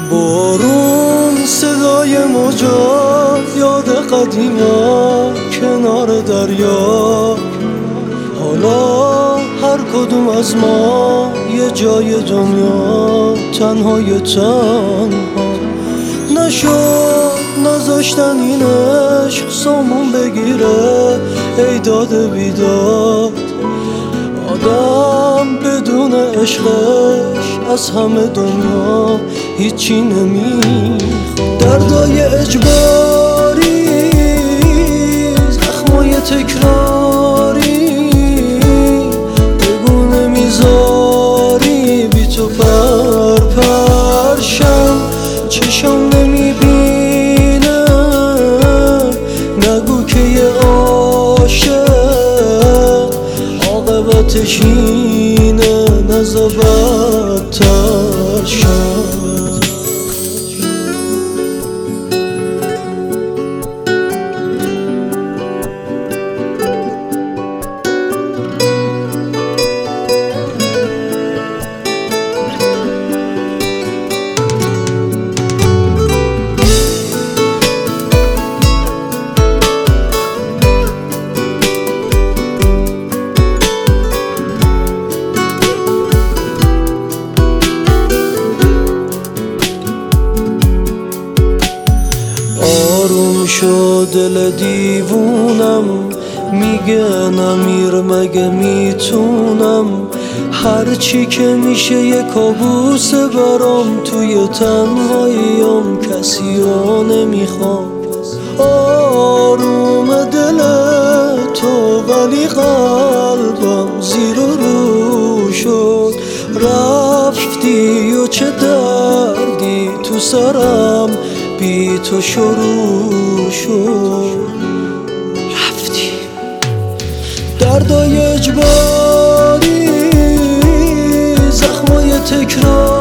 بارون صدای موجا، یاد قدیما کنار دریا. حالا هر کدوم از ما یه جای دنیا، تنهای تنها. نشد نذاشتن این عشق سامون بگیره، ای داد بیداد. آدم بدون عشقش از همه دنیا هیچی نمیخواد. دردای اجباری، زخمای تکراری، بگو نمیذاری بی تو پرشم. چشم نمیبینه، نگو که یه عاشق عاقبتش اینه، نزا بدتر شد. آروم شد دل دیوونم، میگه نمیر مگه میتونم. هرچی که میشه یه کابوسه برام، توی تنهاییم کسی رو نمیخوام. آروم دل تو ولی قلبم زیر و رو شد. رفتی و چه دردی تو سرم بی تو شروع شد. رفتی دردای اجباری، زخمای تکرار،